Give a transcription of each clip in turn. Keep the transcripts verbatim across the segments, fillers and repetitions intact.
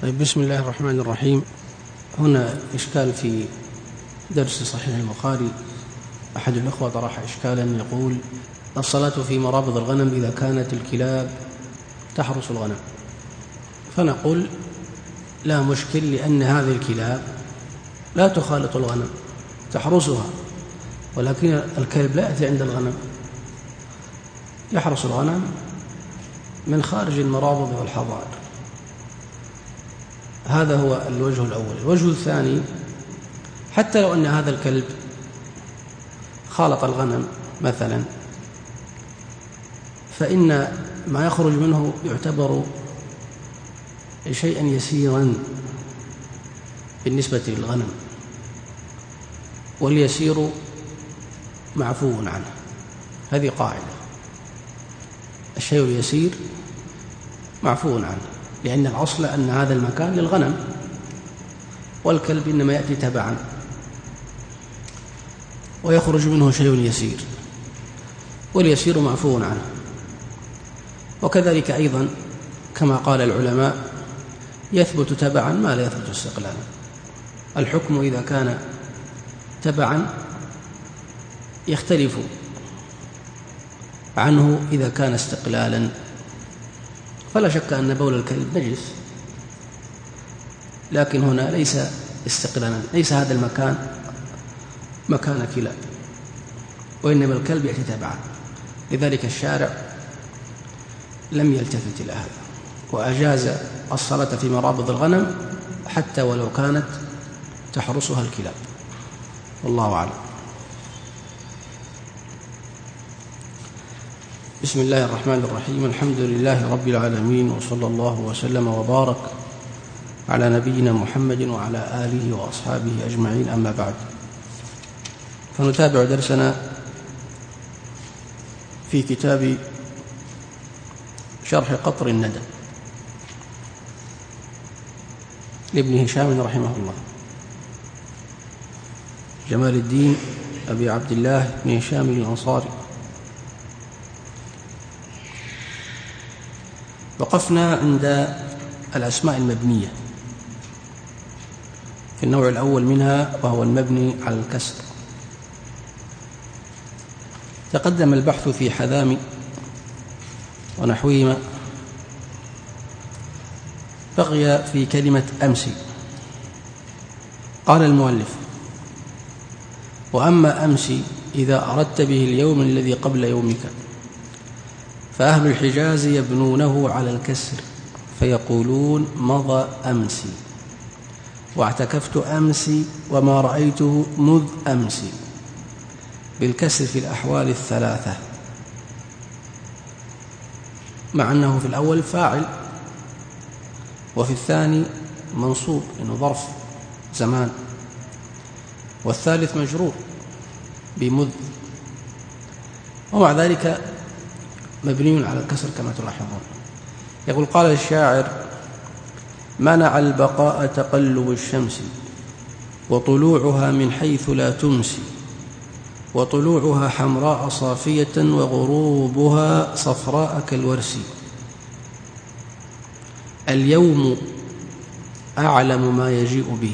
طيب، بسم الله الرحمن الرحيم. هنا إشكال في درس صحيح البخاري. أحد الأخوة طرح إشكالا يقول: الصلاة في مرابض الغنم إذا كانت الكلاب تحرس الغنم. فنقول: لا مشكل، لأن هذه الكلاب لا تخالط الغنم، تحرسها، ولكن الكلب لا يأتي عند الغنم، يحرس الغنم من خارج المرابض والحظائر. هذا هو الوجه الأول. الوجه الثاني: حتى لو أن هذا الكلب خالط الغنم مثلا، فإن ما يخرج منه يعتبر شيئا يسيرا بالنسبة للغنم، واليسير معفو عنه. هذه قاعدة: الشيء اليسير معفو عنه، لأن الأصل أن هذا المكان للغنم، والكلب إنما يأتي تبعا ويخرج منه شيء يسير، واليسير معفو عنه. وكذلك أيضا كما قال العلماء: يثبت تبعا ما لا يثبت استقلالا. الحكم إذا كان تبعا يختلف عنه إذا كان استقلالا. فلا شك أن بول الكلب نجس، لكن هنا ليس استقلالا، ليس هذا المكان مكان كلاب، وإنما الكلب يأتي تبعا. لذلك الشارع لم يلتفت إلى هذا، وأجاز الصلاة في مرابض الغنم حتى ولو كانت تحرسها الكلاب. والله أعلم. بسم الله الرحمن الرحيم. الحمد لله رب العالمين، وصلى الله وسلم وبارك على نبينا محمد وعلى آله وأصحابه أجمعين، أما بعد. فنتابع درسنا في كتاب شرح قطر الندى لابن هشام رحمه الله، جمال الدين أبي عبد الله بن هشام الأنصاري. وقفنا عند الأسماء المبنية في النوع الأول منها، وهو المبني على الكسر. تقدم البحث في حذام ونحوهما، بقي في كلمة أمسي. قال المؤلف: وأما أمسي إذا أردت به اليوم الذي قبل يومك، فأهل الحجاز يبنونه على الكسر، فيقولون: مضى أمسي، واعتكفت أمسي، وما رأيته مذ أمسي، بالكسر في الأحوال الثلاثة، مع أنه في الأول فاعل وفي الثاني منصوب إنه ظرف زمان، والثالث مجرور بمذ، ومع ذلك مبني على الكسر كما تلاحظون. يقول: قال الشاعر: منع البقاء تقلب الشمس، وطلوعها من حيث لا تمسي، وطلوعها حمراء صافية، وغروبها صفراء كالورس. اليوم أعلم ما يجيء به،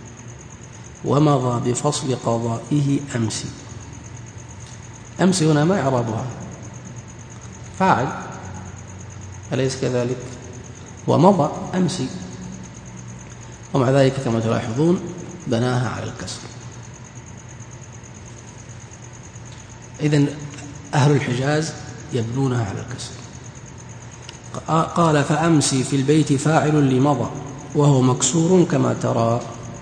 ومضى بفصل قضائه أمسي. أمسي هنا ما إعرابها؟ فاعل، أليس كذلك؟ ومضى أمسي، ومع ذلك كما تلاحظون بناها على الكسر. إذن أهل الحجاز يبنونها على الكسر. قال: فأمسي في البيت فاعل لمضى، وهو مكسور كما ترى.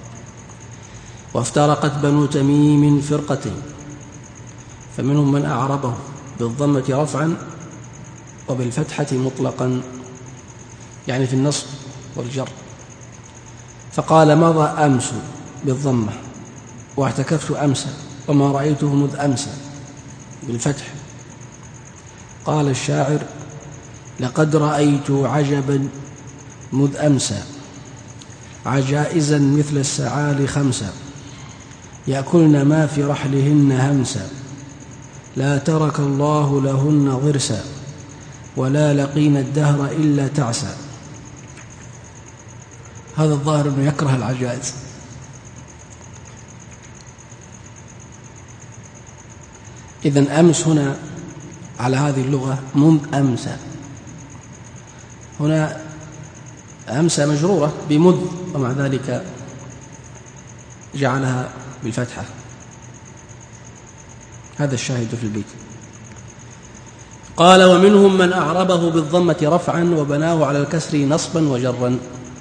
وافترقت بنو تميم فرقتين، فمنهم من أعربه بالضمة رفعا وبالفتحة مطلقا، يعني في النصب والجر، فقال: مضى أمس بالضمة، واعتكفت أمس، وما رأيته مذ أمس بالفتح. قال الشاعر: لقد رأيت عجبا مذ أمسى، عجائزا مثل السعال خمسا، يأكلن ما في رحلهن همسا، لا ترك الله لهن ضرسا، ولا لقين الدهر إلا تعسى. هذا الظاهر أنه يكره العجائز. إذن أمس هنا على هذه اللغة منذ أمسى، هنا أمسى مجرورة بمذ ومع ذلك جعلها بالفتحة. هذا الشاهد في البيت. قال ومنهم من أعربه بالضمة رفعا وبناه على الكسر نصبا وجرا.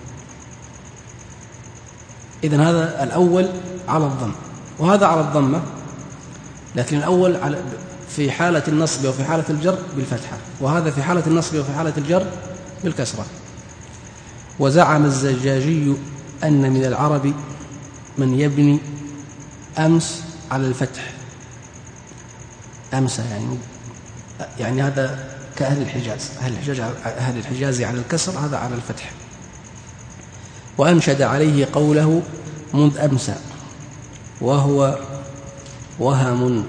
إذن هذا الأول على الضم وهذا على الضمة، لكن الأول على في حالة النصب وفي حالة الجر بالفتحة، وهذا في حالة النصب وفي حالة الجر بالكسرة. وزعم الزجاجي أن من العرب من يبني أمس على الفتح، أمس يعني يعني هذا كأهل الحجاز، أهل الحجاز أهل الحجاز على الكسر، هذا على الفتح. وأنشد عليه قوله منذ أمسى وهو وهم،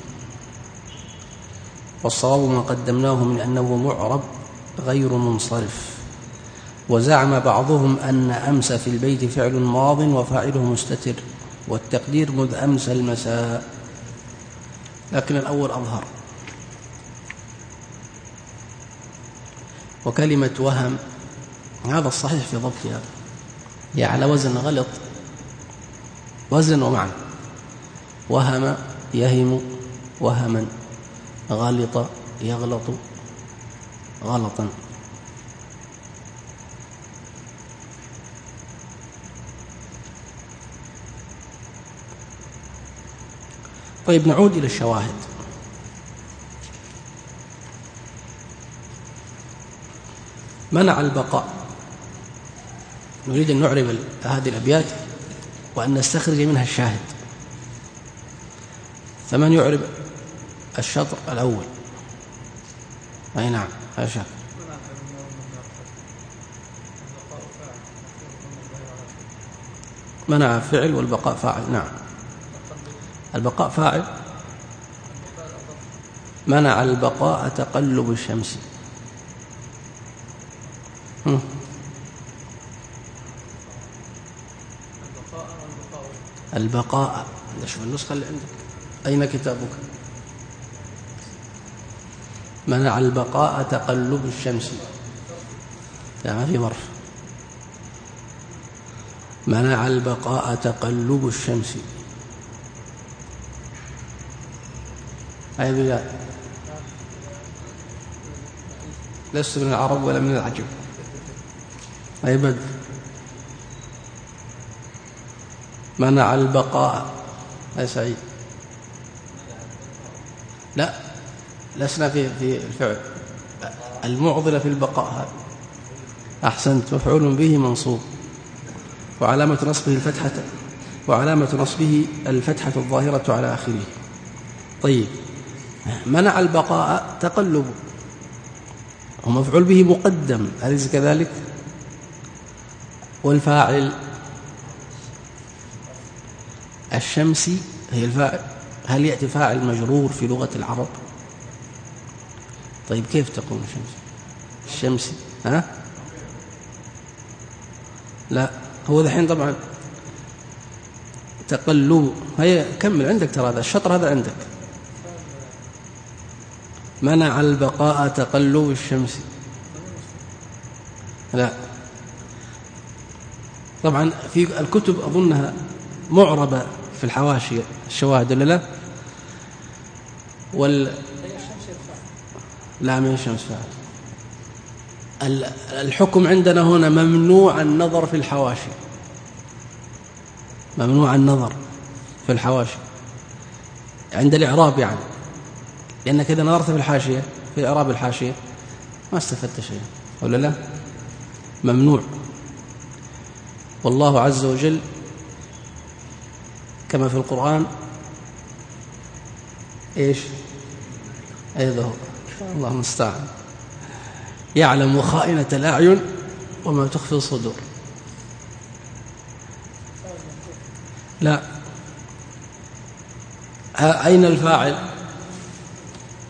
والصواب ما قدمناه من أنه معرب غير منصرف. وزعم بعضهم أن أمس في البيت فعل ماض وفاعله مستتر، والتقدير مذ أمس المساء، لكن الأول أظهر. وكلمة وهم هذا الصحيح في ضبطها، هي على وزن غلط، وزن ومعنى. وهم يهم وهما، غلط يغلط غلطا. طيب نعود إلى الشواهد. منع البقاء، نريد أن نعرب هذه الأبيات وأن نستخرج منها الشاهد. فمن يعرب الشطر الأول؟ أي نعم لا شك. منع فعل والبقاء فاعل. نعم البقاء فاعل. منع البقاء تقلب الشمس. هم. البقاء، شوف النسخة اللي عندك، أين كتابك؟ منع البقاء تقلب الشمس، لا ما في مرف. منع البقاء تقلب الشمس. أي بلاد لست من العرب ولا من العجم. أي بد. منع البقاء. أي سعيد. لا لسنا في في الفعل، المعضلة في البقاء. هذا أحسنت، مفعول به منصوب وعلامة نصبه الفتحة، وعلامة نصبه الفتحة الظاهرة على آخره. طيب منع البقاء تقلب، ومفعول به مقدم، أليس كذلك؟ والفاعل الشمس هي الفاعل. هل يأتي فاعل مجرور في لغة العرب؟ طيب كيف تقول الشمس؟ الشمس ها؟ لا هو ذحين طبعا تقلب. هيا كمل عندك، ترى هذا الشطر هذا عندك. منع البقاء تقلب الشمس. لا طبعا في الكتب أظنها معربة في الحواشي الشواهد ولا لا؟ وال لا من الشمس فاعل. الحكم عندنا هنا ممنوع النظر في الحواشي، ممنوع النظر في الحواشي عند الإعراب، يعني لأنك إذا نظرت في الحاشية في إعراب الحاشية ما استفدت شيء ولا لا؟ ممنوع. والله عز وجل كما في القرآن إيش أيضا الله المستعان، يعلم خائنة الأعين وما تخفي الصدور. لا أين الفاعل؟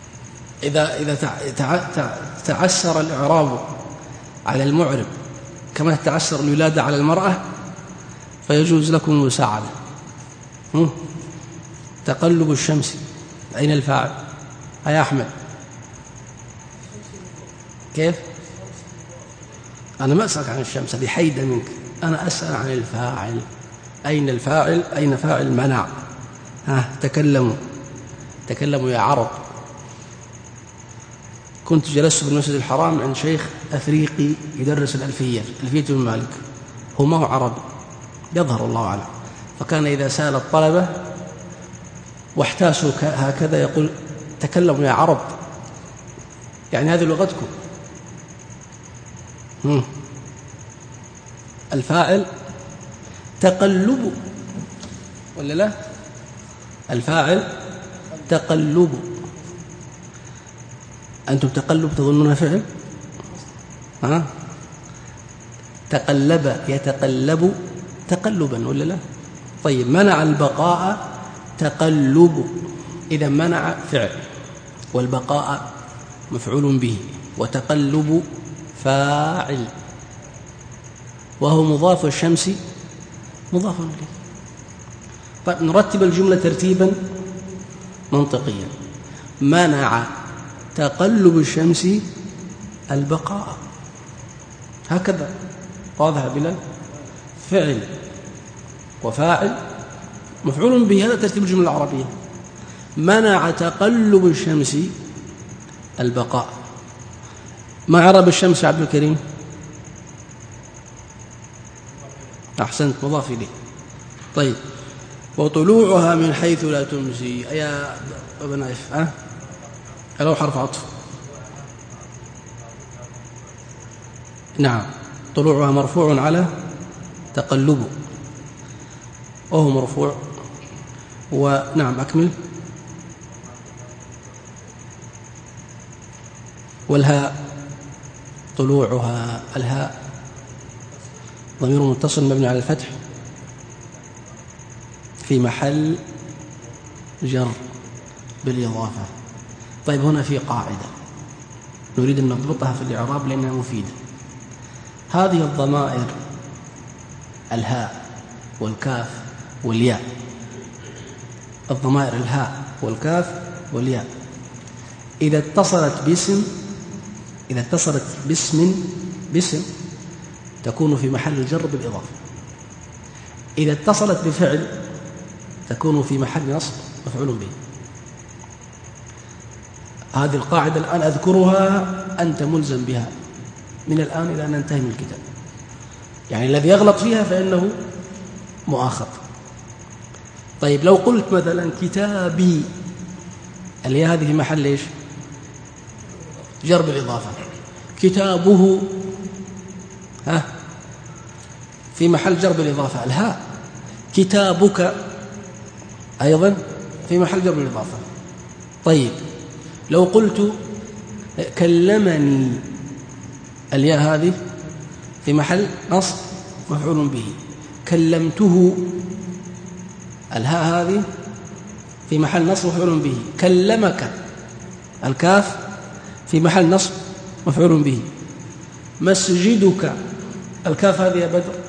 إذا إذا تعسر الإعراب على المعرب كما تعسر الولادة على المرأة فيجوز لكم المساعدة. تقلب الشمس، أين الفاعل؟ يا أحمد كيف؟ أنا ما أسألك عن الشمس، هذه حيدة منك، أنا أسأل عن الفاعل. أين الفاعل؟ أين فاعل منع؟ ها تكلموا تكلموا يا عرب. كنت جلست في المسجد الحرام عند شيخ أفريقي يدرس الألفية ألفية ابن مالك، هو ما هو عربي يظهر الله أعلم، فكان إذا سأل الطلبة واحتاسوا هكذا يقول تكلموا يا عرب، يعني هذه لغتكم. مم. الفاعل تقلب ولا لا؟ الفاعل تقلب. أنتم تقلب تظنونها فعل؟ ها؟ تقلب يتقلب تقلبا ولا لا؟ طيب منع البقاء تقلب، إذا منع فعل والبقاء مفعول به وتقلب فاعل، وهو مضاف الشمس مضاف إليه. طيب نرتب الجملة ترتيبا منطقيا. منع تقلب الشمس البقاء، هكذا واضح يا بلال؟ فعل وفاعل مفعول به، هذا ترتيب الجملة العربية. منع تقلب الشمس البقاء. ما عرب الشمس يا عبد الكريم؟ أحسنت، مضاف إليه. طيب وطلوعها من حيث لا تمسي، يا ابن نايف أه؟ لو حرف عطف. نعم طلوعها مرفوع على تقلبه، وهو مرفوع. ونعم أكمل. والهاء طلوعها، الهاء ضمير متصل مبني على الفتح في محل جر بالإضافة. طيب هنا في قاعدة نريد أن نضبطها في الإعراب لأنها مفيدة. هذه الضمائر الهاء والكاف والياء، الضمائر الهاء والكاف والياء إذا اتصلت باسم إذا اتصلت باسم باسم تكون في محل الجر بالإضافة. إذا اتصلت بفعل تكون في محل نصب مفعول به. هذه القاعدة الآن أذكرها، أنت ملزم بها من الآن إلى أن ننتهي من الكتاب، يعني الذي يغلط فيها فإنه مؤاخذ. طيب لو قلت مثلا كتابي، الياء هذه في محل إيش؟ جر بالإضافة. كتابه ها في محل جر بالإضافة الهاء. كتابك أيضا في محل جر بالإضافة. طيب لو قلت كلمني، الياء هذه في محل نصب مفعول به. كلمته، الهاء هذه في محل نصب مفعول به. كلمك، الكاف في محل نصب مفعول به. مسجدك، الكاف هذه يا بدر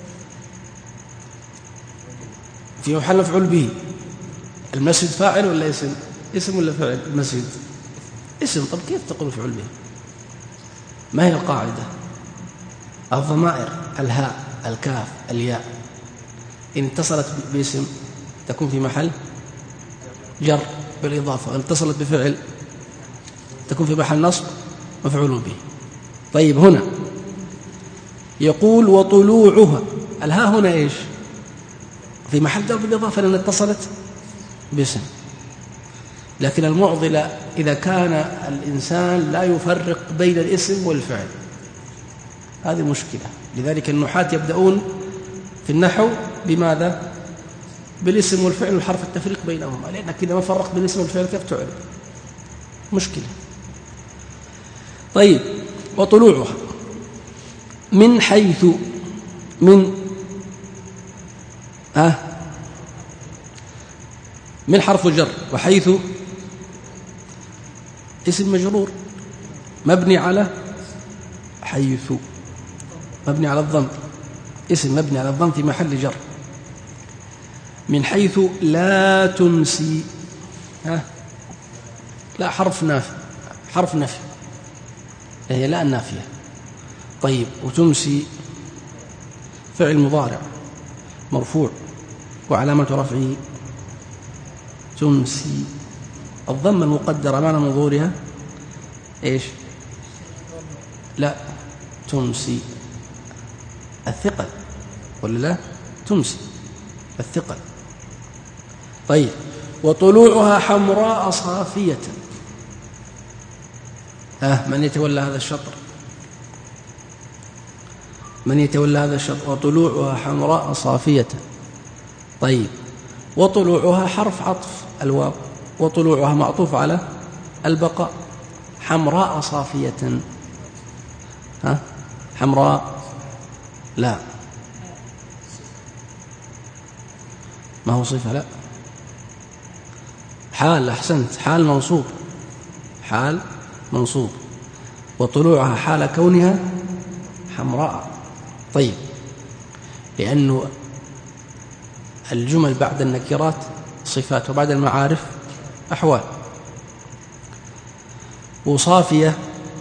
في محل مفعول به. المسجد فاعل ولا اسم؟ اسم ولا فعل؟ المسجد اسم. طب كيف تقول مفعول به؟ ما هي القاعدة؟ الضمائر الهاء الكاف الياء إن اتصلت باسم تكون في محل جر بالإضافة، وإن اتصلت بفعل تكون في محل نصب مفعول به. طيب هنا يقول وطلوعها، الهاء هنا إيش؟ في محل جر بالإضافة لأن اتصلت باسم. لكن المعضلة إذا كان الإنسان لا يفرق بين الاسم والفعل، هذه مشكلة. لذلك النحاة يبدأون في النحو بماذا؟ بالاسم والفعل وحرف التفريق بينهما، لأنك إذا ما فرقت بين الاسم والفعل كيف تعرف؟ مشكلة. طيب وطلوعها من حيث، من آه من حرف جر، وحيث اسم مجرور مبني على حيث مبني على الضم، اسم مبني على الضم في محل جر. من حيث لا تمسي، ها لا حرف نافي، حرف نفي، هي لا النافية. طيب وتمسي فعل مضارع مرفوع وعلامة رفعه تمسي الضمة المقدرة معنى من ظهورها ايش؟ لا تمسي الثقل ولا لا؟ تمسي الثقل. طيب وطلوعها حمراء صافية. آه من يتولى هذا الشطر؟ من يتولى هذا الشطر؟ وطلوعها حمراء صافية. طيب وطلوعها حرف عطف الواو، وطلوعها معطوف على البقاء. حمراء صافية، ها حمراء لا ما هو صفة، لا حال. أحسنت، حال منصوب، حال منصوب، وطلوعها حال كونها حمراء. طيب لأنه الجمل بعد النكرات صفات وبعد المعارف أحوال. وصافية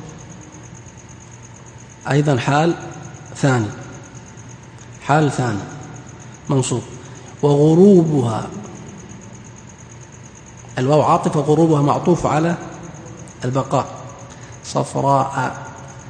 أيضا حال ثاني، حال ثاني منصوب. وغروبها الواو عاطف وغروبها معطوف على البقاء. صفراء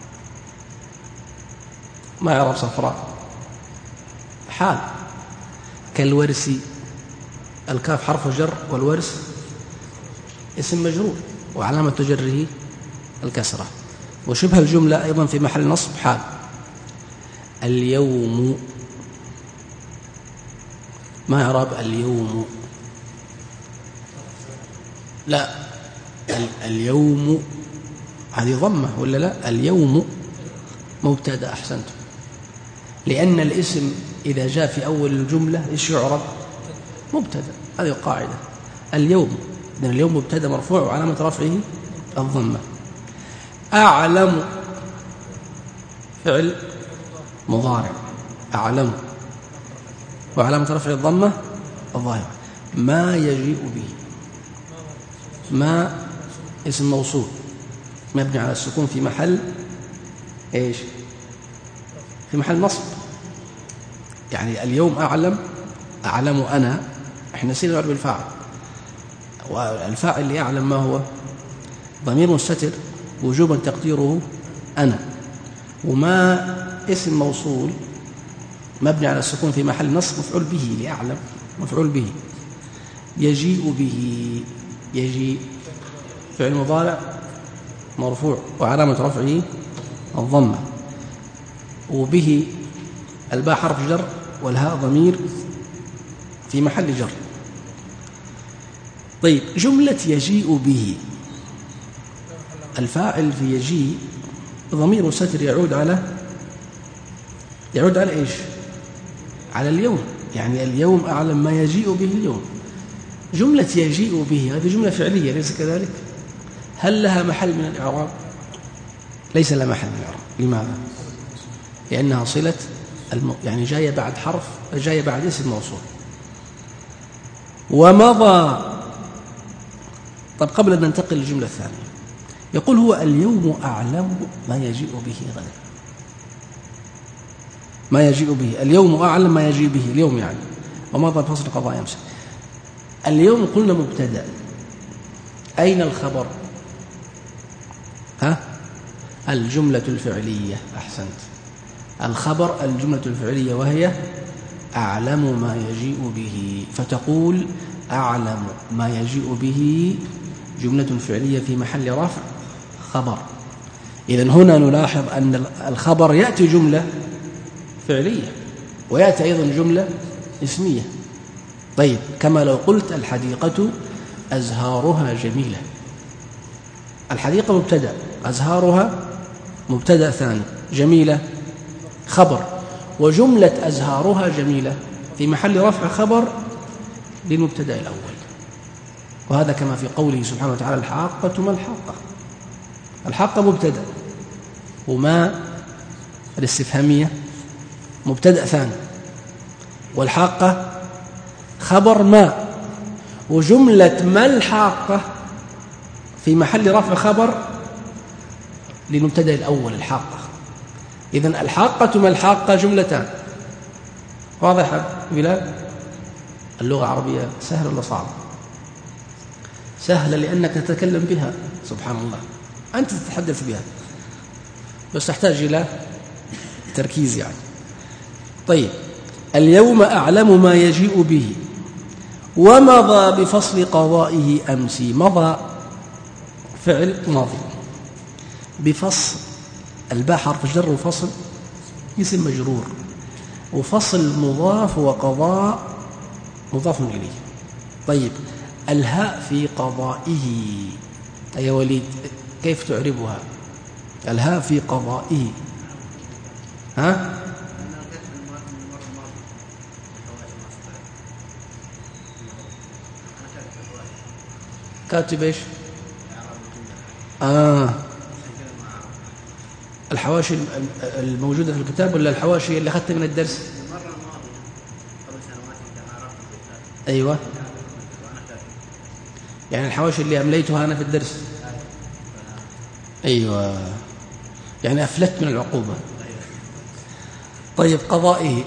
ما يعرف صفراء حال. كالورس الكاف حرف جر والورس اسم مجرور وعلامة جره الكسرة. وشبه الجملة أيضا في محل نصب حال. اليوم ما يعرب اليوم، لا اليوم هذه ضمة ولا لا؟ اليوم مبتدأ. أحسنت، لأن الاسم إذا جاء في أول الجملة إيش يعرب؟ مبتدأ، هذه قاعدة. اليوم إذن اليوم مبتدأ مرفوع وعلامة رفعه الضمة. أعلم فعل مضارع، أعلم وعلامة رفع الضمة الظاهرة. ما يجيء به، ما اسم موصول مبني على السكون في محل ايش؟ في محل نصب. يعني اليوم أعلم، أعلم أنا، احنا نسينا نعرف الفاعل، والفاعل اللي يعلم ما هو؟ ضمير مستتر وجوبا تقديره أنا. وما اسم موصول مبني على السكون في محل نصب مفعول به لأعلم، مفعول به. يجيء به، يجيء فعل مضارع مرفوع وعلامة رفعه الضمة. وبه الباء حرف جر والهاء ضمير في محل جر. طيب جملة يجيء به الفاعل في يجيء ضمير مستتر يعود على يعود على ايش؟ على اليوم. يعني اليوم أعلم ما يجيء به اليوم. جملة يجيء به هذه جملة فعلية ليس كذلك؟ هل لها محل من الإعراب؟ ليس لها محل من الإعراب. لماذا؟ لأنها صلة الم... يعني جاية بعد حرف، جاية بعد اسم موصول. ومضى. طب قبل أن ننتقل للجملة الثانية، يقول هو اليوم أعلم ما يجيء به غدا. ما يجيء به اليوم أعلم ما يجيء به اليوم يعني. ومضى بفصل قضاء يمسك. اليوم قلنا مبتدأ، أين الخبر؟ ها؟ الجملة الفعلية. أحسنت، الخبر الجملة الفعلية وهي أعلم ما يجيء به. فتقول أعلم ما يجيء به جملة فعلية في محل رفع خبر. إذن هنا نلاحظ أن الخبر يأتي جملة فعلية ويأتي أيضا جملة اسمية. طيب كما لو قلت الحديقة أزهارها جميلة. الحديقة مبتدأ، أزهارها مبتدأ ثاني، جميلة خبر. وجملة أزهارها جميلة في محل رفع خبر للمبتدأ الأول. وهذا كما في قوله سبحانه وتعالى الحاقة ما الحاقة. الحاقة مبتدأ، وما الاستفهامية مبتدأ ثاني، والحاقة خبر ما، وجملة ما الحاقة في محل رفع خبر للمبتدأ الأول الحاقة. إذن الحاقة ما الحاقة جملتان. واضح بلال؟ اللغة العربية سهلة ولا صعبة؟ سهلة لأنك تتكلم بها، سبحان الله، أنت تتحدث بها، بس تحتاج إلى تركيز يعني. طيب، اليوم أعلم ما يجيء به ومضى بفصل قضائه أمسي. مضى فعل ماضي بفصل، الباء حرف جر، وفصل اسم مجرور، وفصل مضاف، وقضاء مضاف إليه. طيب، الهاء في قضائه يا وليد كيف تعربها؟ الهاء في قضائه، ها؟ كاتب ايش؟ آه الحواشي الموجودة في الكتاب ولا الحواشي اللي أخذتها من الدرس؟ أيوة، يعني الحواشي اللي أمليتها أنا في الدرس. أيوة، يعني أفلت من العقوبة. طيب، قضائه.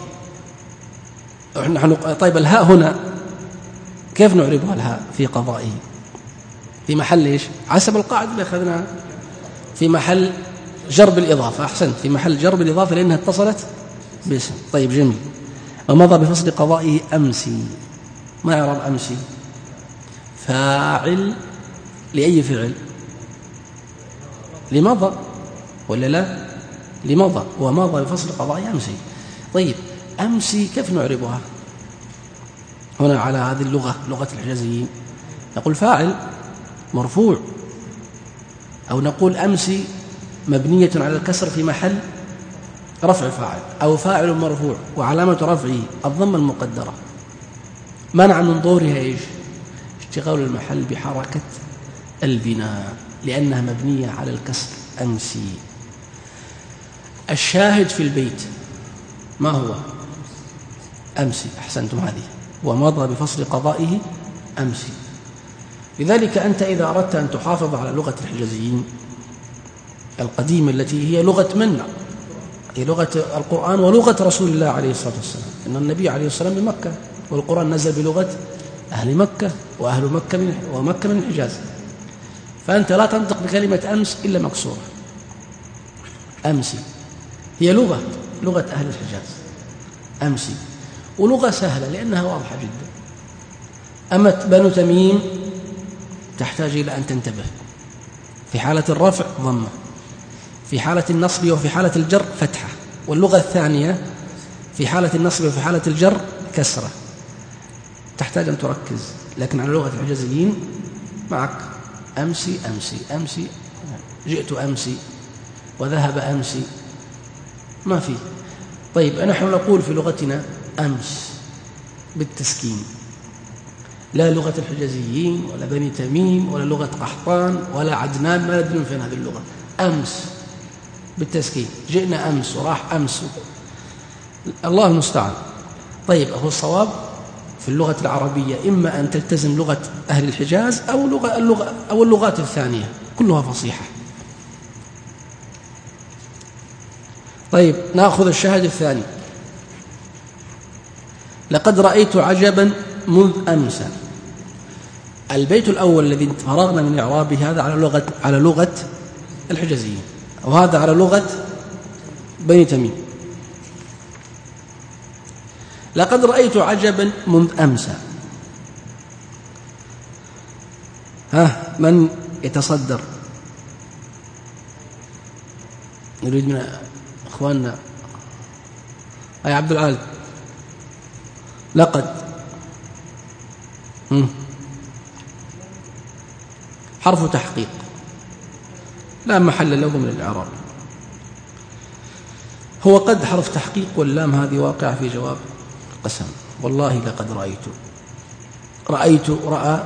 طيب، الهاء هنا كيف نعربها؟ الهاء في قضائه في محل إيش؟ حسب القاعدة اللي أخذناها، في محل جر بالإضافة. أحسنت، في محل جر بالإضافة لأنها اتصلت باسم. طيب، جميل. ومضى بفصل قضائه أمسي. ما يعرب أمسي؟ فاعل لأي فعل؟ لمضى ولا لا؟ لمضى، ومضى بفصل قضائه أمسي. طيب، أمسي كيف نعربها هنا على هذه اللغة، لغة الحجازيين؟ نقول فاعل مرفوع، أو نقول أمسي مبنية على الكسر في محل رفع فاعل، أو فاعل مرفوع وعلامة رفعه الضمة المقدرة منع من ظهورها إيش؟ اشتغال المحل بحركة البناء لأنها مبنية على الكسر. أمسي. الشاهد في البيت ما هو؟ أمسي. أحسنتم هذه. ومضى بفصل قضائه أمسي. لذلك أنت إذا أردت أن تحافظ على لغة الحجازيين القديمة التي هي لغة من؟ هي لغة القرآن ولغة رسول الله عليه الصلاة والسلام، إن النبي عليه الصلاة والسلام بمكة، والقرآن نزل بلغة أهل مكة، وأهل مكة من ومكة من الحجاز. فأنت لا تنطق بكلمة أمس إلا مكسورة. أمسي هي لغة لغة أهل الحجاز، أمسي، ولغة سهلة لأنها واضحة جدا. أما بنو تميم تحتاج إلى أن تنتبه، في حالة الرفع ضمة، في حالة النصب وفي حالة الجر فتحة، واللغة الثانية في حالة النصب وفي حالة الجر كسرة. تحتاج أن تركز. لكن على لغة الحجازيين معك أمسي أمسي أمسي، جئت أمسي، وذهب أمسي، ما في. طيب، نحن نقول في لغتنا أمس بالتسكين، لا لغة الحجازيين ولا بني تميم ولا لغة قحطان ولا عدنان، ما ندري فين هذه اللغة. أمس بالتسكين، جئنا أمس وراح أمس، الله المستعان. طيب، هو الصواب في اللغة العربية إما أن تلتزم لغة أهل الحجاز أو لغة اللغة أو اللغات الثانية، كلها فصيحة. طيب، نأخذ الشاهد الثاني. لقد رأيت عجبا منذ أمس. البيت الأول الذي فرغنا من إعرابه هذا على لغة على لغة الحجازيين، وهذا على لغة بني تميم. لقد رأيت عجبا منذ أمس. ها، من يتصدر؟ نريد من أخواننا. أي عبد العال. لقد هم. حرف تحقيق لا محل له من الإعراب. هو قد حرف تحقيق، واللام هذه واقعة في جواب قسم. والله لقد رأيت. رأيت رأى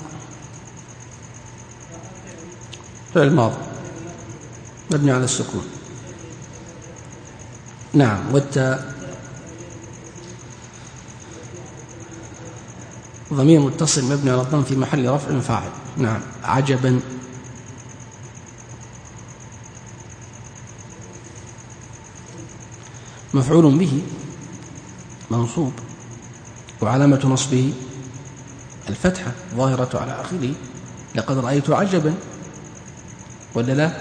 فعل ماضي مبني على السكون. نعم، والتاء ضمير متصل مبني على الضم في محل رفع فاعل. نعم. عجبا مفعول به منصوب وعلامة نصبه الفتحة ظاهرة على آخره. لقد رأيت عجبا ولا لا؟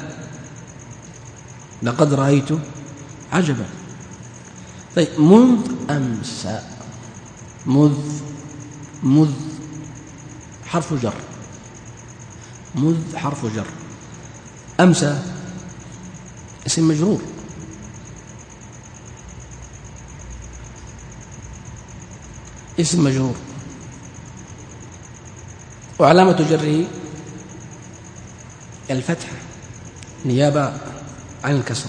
لقد رأيت عجبا. طيب منذ أمس، مذ مذ حرف جر، مذ حرف جر، أمس اسم مجرور. اسم مجرور وعلامة جره الفتحة نيابة عن الكسرة،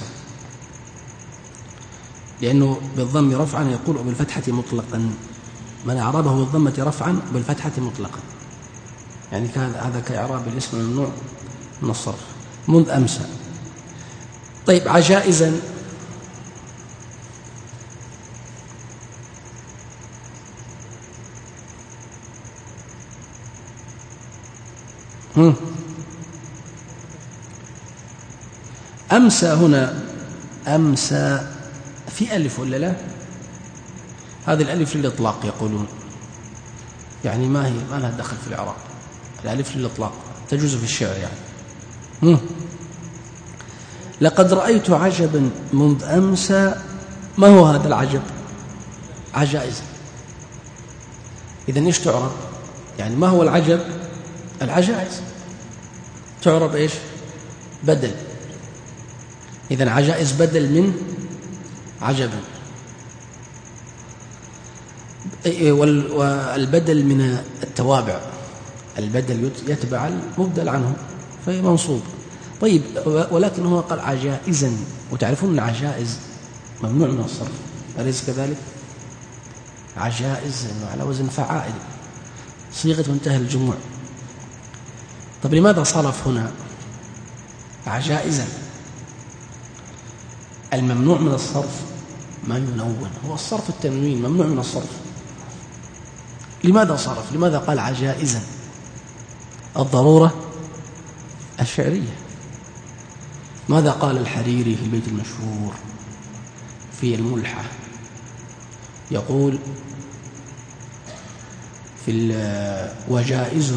لأنه بالضم رفعا يقول بالفتحة مطلقا، من أعربه بالضمة رفعا بالفتحة مطلقا، يعني كان هذا كإعراب الاسم الممنوع من الصرف. منذ أمس. طيب عجائزا هم. أمسى هنا، أمسى في ألف ولا لا؟ هذه الألف للإطلاق يقولون، يعني ما هي ما لها دخل في الإعراب، الألف للإطلاق تجوز في الشعر يعني. هم. لقد رأيت عجبا منذ أمسى. ما هو هذا العجب؟ عجائز. إذن إيش تعرب؟ يعني ما هو العجب؟ العجائز تعرب إيش؟ بدل. إذن عجائز بدل من عجبا، والبدل من التوابع، البدل يتبع المبدل عنه فهي منصوب. طيب ولكن هو قال عجائزا، وتعرفون أن عجائز ممنوع من الصرف، أليس كذلك؟ عجائز إنه على وزن فعائل، صيغة منتهى الجموع. طب لماذا صرف هنا عجائزا؟ الممنوع من الصرف ما ينون، هو الصرف التنوين ممنوع من الصرف. لماذا صرف؟ لماذا قال عجائزا؟ الضرورة الشعرية. ماذا قال الحريري في البيت المشهور في الملحة؟ يقول في وجائز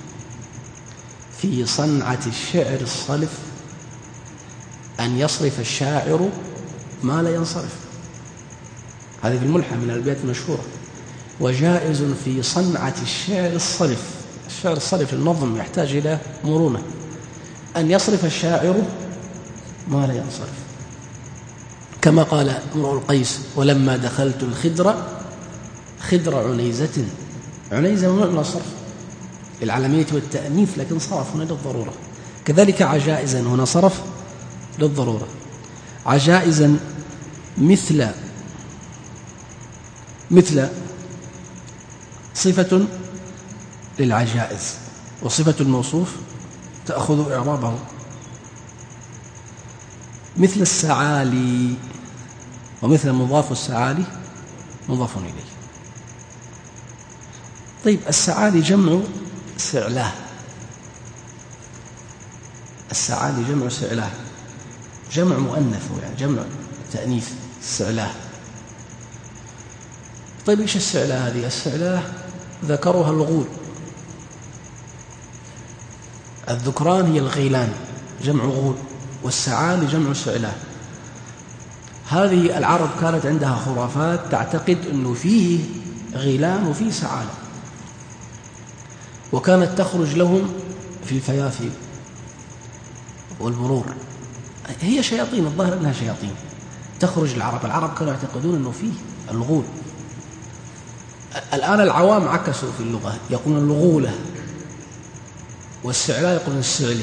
في صنعة الشعر الصلف أن يصرف الشاعر ما لا ينصرف. هذه في الملحة من الأبيات المشهورة. وجائز في صنعة الشعر الصلف، الشعر الصلف النظم يحتاج إلى مرونة، أن يصرف الشاعر ما لا ينصرف، كما قال امرؤ القيس ولما دخلت الخدر خدر عنيزة. عنيزة ممنوع من الصرف للعلمية والتأنيث، لكن صرف هنا للضرورة. كذلك عجائزا هنا صرف للضرورة. عجائزا مثل مثل صفة للعجائز، وصفة الموصوف تأخذ إعرابه، مثل السعالي، ومثل مضاف السعالي مضاف إليه. طيب السعالي جمع سعلاه، السعالي جمع سعلاه، جمع مؤنث يعني جمع تأنيث سعلاه. طيب إيش السعلاه هذه؟ السعلاه ذكرها الغول، الذكران هي الغيلان جمع غول، والسعالي جمع سعلاه. هذه العرب كانت عندها خرافات تعتقد أنه فيه غيلان وفيه سعالة، وكانت تخرج لهم في الفيافي والمرور، هي شياطين، الظاهر أنها شياطين تخرج العرب. العرب كانوا يعتقدون أنه فيه الغول. الآن العوام عكسوا في اللغة، يقولون الغولة، والسعلاء يقولون السعلي،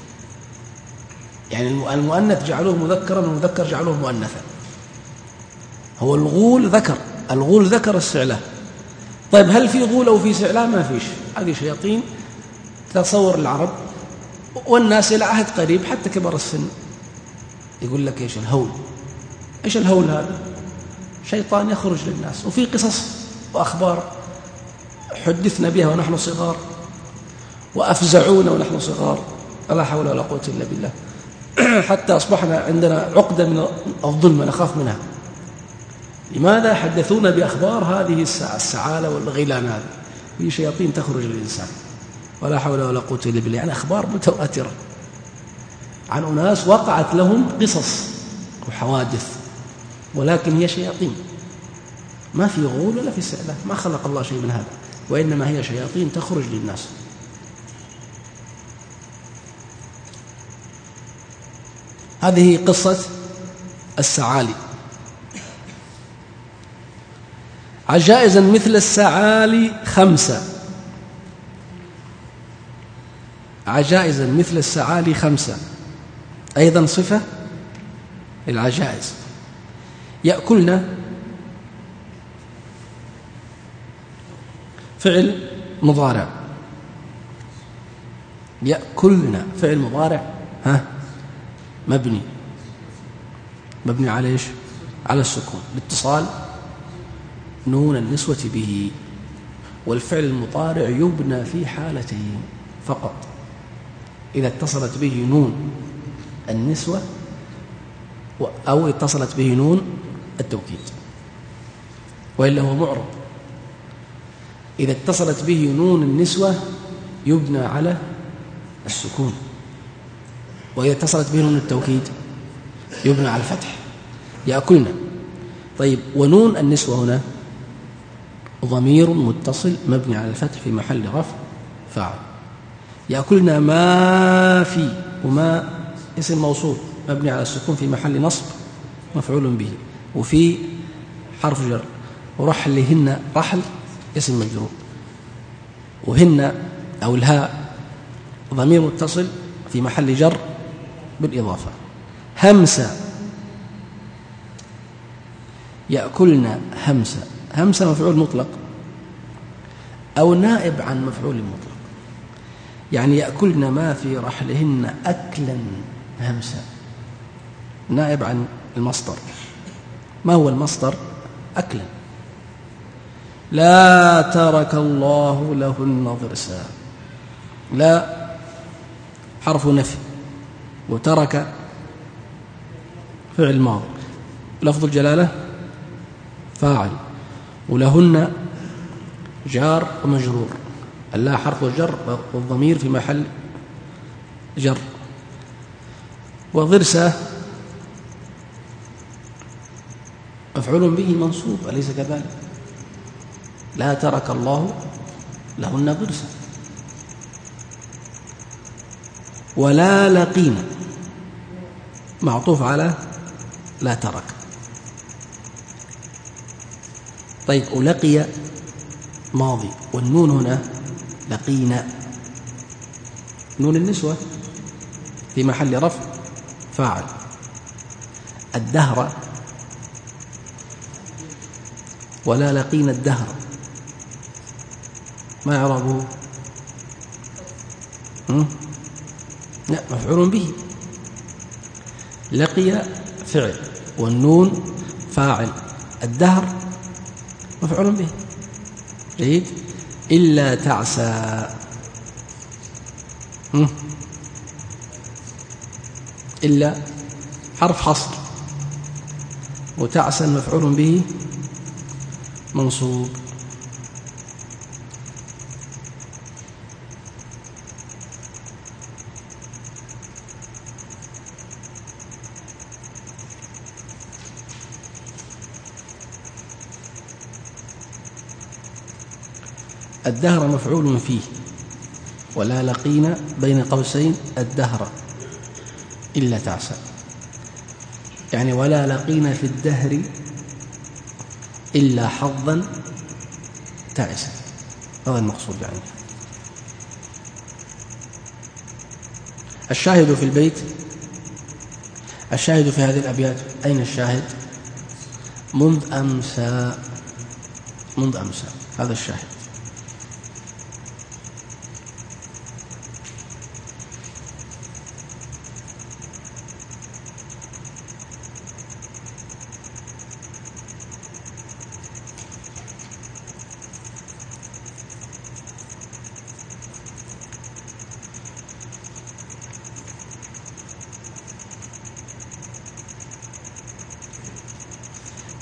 يعني المؤنث جعلوه مذكرا والمذكر جعلوه مؤنثا. هو الغول ذكر، الغول ذكر السعلاء. طيب هل في غول أو في سعلاء؟ ما فيش، هذه شياطين تصور العرب، والناس إلى عهد قريب حتى كبر السن يقول لك إيش الهول. إيش الهول هذا؟ شيطان يخرج للناس. وفي قصص وأخبار حدثنا بها ونحن صغار وأفزعونا ونحن صغار، لا حول ولا قوة إلا بالله، حتى أصبحنا عندنا عقدة من الظلم نخاف منها. لماذا حدثونا بأخبار هذه السعالة والغيلان هذه؟ في شياطين تخرج للإنسان، ولا حول ولا قوة إلا بالله. يعني أخبار متواترة عن أناس وقعت لهم قصص وحوادث، ولكن هي شياطين، ما في غول ولا في استعلاء، ما خلق الله شيء من هذا، وإنما هي شياطين تخرج للناس. هذه قصة السعالي. عجائزا مثل السعالي خمسة، عجائزا مثل السعالي خمسة، أيضا صفة العجائز. يأكلن فعل مضارع، يأكلن فعل مضارع ها مبني مبني على ايش؟ على السكون لاتصال نون النسوة به. والفعل المضارع يبنى في حالتين فقط، إذا اتصلت به نون النسوة أو اتصلت به نون التوكيد، وإلا هو معرب. إذا اتصلت به نون النسوة يبنى على السكون، وإذا اتصلت به نون التوكيد يبنى على الفتح. يأكلنا. طيب، ونون النسوة هنا ضمير متصل مبني على الفتح في محل رفع فاعل. يأكلنا ما في، وما اسم موصول مبني على السكون في محل نصب مفعول به، وفي حرف جر. ورحلهن، رحل اسم مجرور، وهن أو الهاء ضمير متصل في محل جر بالإضافة. همسة، يأكلن همسة، همسة مفعول مطلق أو نائب عن مفعول مطلق، يعني يأكلن ما في رحلهن أكلا همسة، نائب عن المصدر. ما هو المصدر؟ أكلا. لا ترك الله لهن ضرسا، لا حرف نفي، وترك فعل ماضي، لفظ الجلالة فاعل، ولهن جار ومجرور، اللا حرف جر والضمير في محل جر. وضرسة مفعول به منصوب، أليس كذلك؟ لا ترك الله لهن ضرسا. ولا لقينا معطوف على لا ترك. طيب، ولقي ماضي، والنون هنا لقينا نون النسوة في محل رفع فاعل. الدهر، ولا لقينا الدهر، ما يعربه؟ لا، مفعول به. لقي فعل، والنون فاعل، الدهر مفعول به. جيد. إلا تعسى، إلا حرف حصر، وتعسى مفعول به منصوب. الدهر مفعول فيه، ولا لقينا بين قوسين الدهر إلا تعسى، يعني ولا لقينا في الدهر إلا حظا تعسا، هذا المقصود. يعني الشاهد في البيت، الشاهد في هذه الأبيات، أين الشاهد؟ منذ أمسى، منذ أمسى، هذا الشاهد.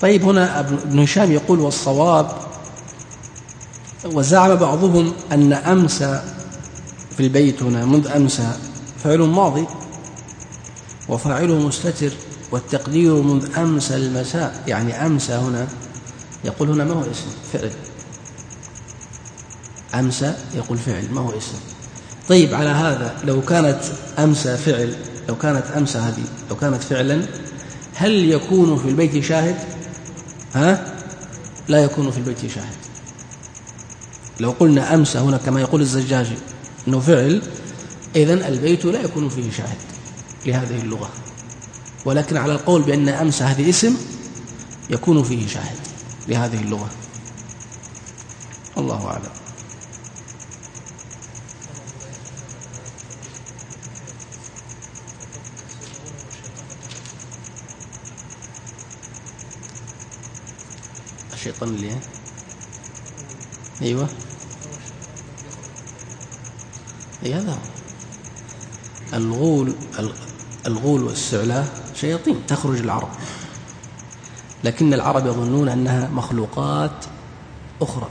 طيب هنا ابن هشام يقول والصواب وزعم بعضهم أن أمسى في البيت هنا منذ أمسى فعل ماضي وفاعله مستتر والتقدير منذ أمسى المساء، يعني أمسى هنا يقول هنا ما هو اسم فعل، أمسى يقول فعل ما هو اسم. طيب على هذا لو كانت أمسى فعل، لو كانت أمسى هذه لو كانت فعلا هل يكون في البيت شاهد؟ ها؟ لا يكون في البيت شاهد. لو قلنا أمسى هنا كما يقول الزجاجي أنه فعل، إذن البيت لا يكون فيه شاهد لهذه اللغة، ولكن على القول بأن أمسى هذه اسم يكون فيه شاهد لهذه اللغة. الله أعلم. الشيطان اللي هي. أيوة أي هذا الغول. الغول والسعلاء شياطين تخرج العرب، لكن العرب يظنون أنها مخلوقات أخرى.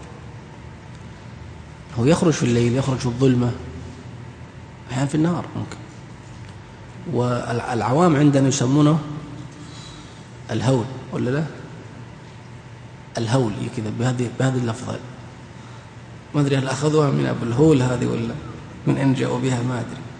هو يخرج في الليل، يخرج في الظلمة، أحيانا في النهار ممكن. والعوام عندنا يسمونه الهول ولا لا؟ الهول كذا بهذه بهذه اللفظة، ما أدري هل أخذوها من أبو الهول هذه ولا من أين جاءوا بها ما أدري.